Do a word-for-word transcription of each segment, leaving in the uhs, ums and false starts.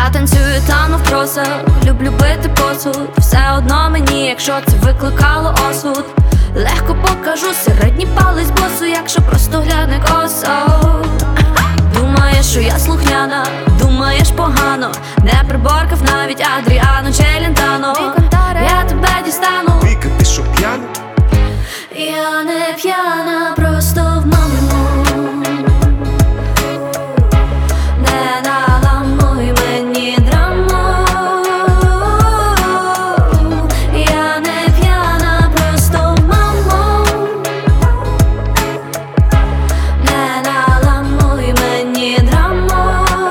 Я танцюю там навпросах, люблю бити посуд. Все одно мені, якщо це викликало осуд. Легко покажу середній палець босу, якщо просто гляне косо. Думаєш, що я слухняна, думаєш погано. Не приборкав навіть Адріано Челентано. Я тебе дістану. Віка, ти що п'яна? Я не п'яна, просто в маму. Не наламуй мені драму. Я не п'яна, просто в маму. Не наламуй мені драму.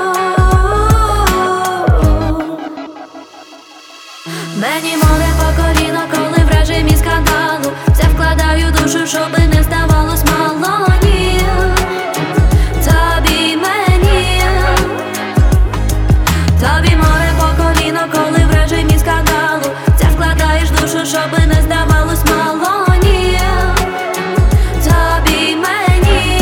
Мені море по коліно, коли в режимі скандалу. Все вкладаю душу, щоби не здавалось мало. Ні, тобі мені. Тобі море по коліно, коли в режимі скандалу. Все вкладаєш душу, щоби не здавалось мало. Ні, тобі мені.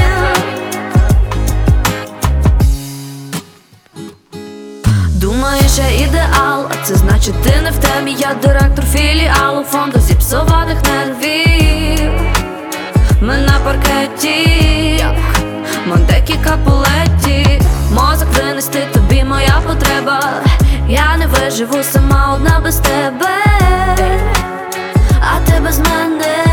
Думаєш, я ідеал, а це значить ти не в темі. Я директор філіалу фонду зіпсованих нервів. Ми на паркеті, Монтекі Капулетті. Мозок винести тобі моя потреба. Я не виживу сама одна без тебе, а ти без мене.